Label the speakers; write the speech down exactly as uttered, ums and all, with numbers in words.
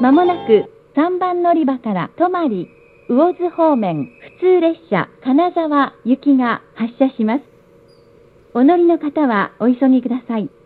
Speaker 1: まもなくさんばん乗り場から泊魚津方面普通列車金沢行きが発車します。お乗りの方はお急ぎください。